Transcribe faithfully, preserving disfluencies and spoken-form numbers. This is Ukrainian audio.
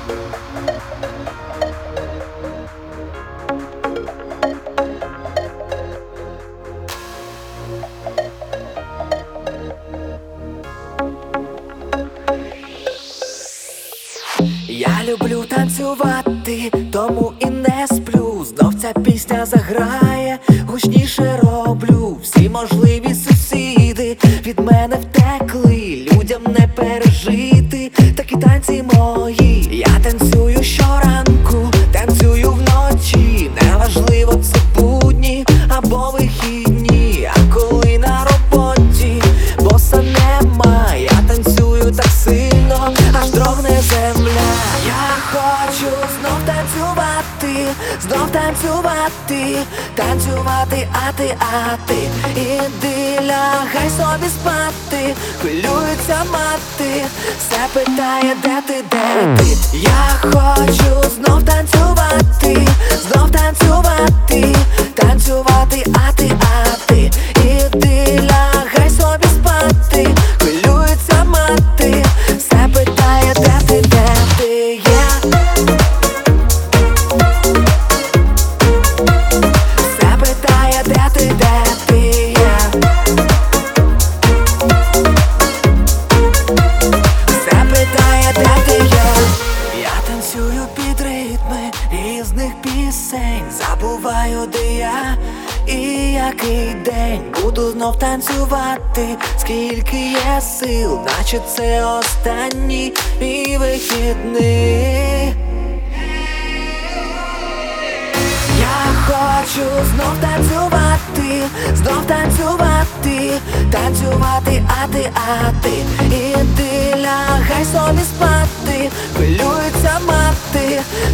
Я люблю танцювати, тому і не сплю. Знов ця пісня заграє, гучніше роблю. Всі можливі сусіди від мене втекли, людям не пережити такі танці мої. Я танцюю щоранку, танцюю вночі. Неважливо, це будні або вихідні. А коли на роботі боса нема, я танцюю так сильно, аж дрогне земля. Я хочу знов танцювати, знов танцювати, танцювати, а ти, а ти. Іди лягай собі спати, хвилюється мати, все питає, де ти, де ти. Я хочу знов танцювати, знов танцювати, танцювати, а ти, а ти. Іди лягай собі спати, хвилюється мати, все питає, де ти, де ти є. Все питає, де ти, де ти є. Все питає, де ти є. Я танцюю під ритми різних пісень, забуваю, де я і який день. Буду знов танцювати, скільки є сил, наче це останній мій вихідний. Я хочу знов танцювати, знов танцювати, танцювати, а ти, а ти. Іди лягай собі спати, хвилюється мати,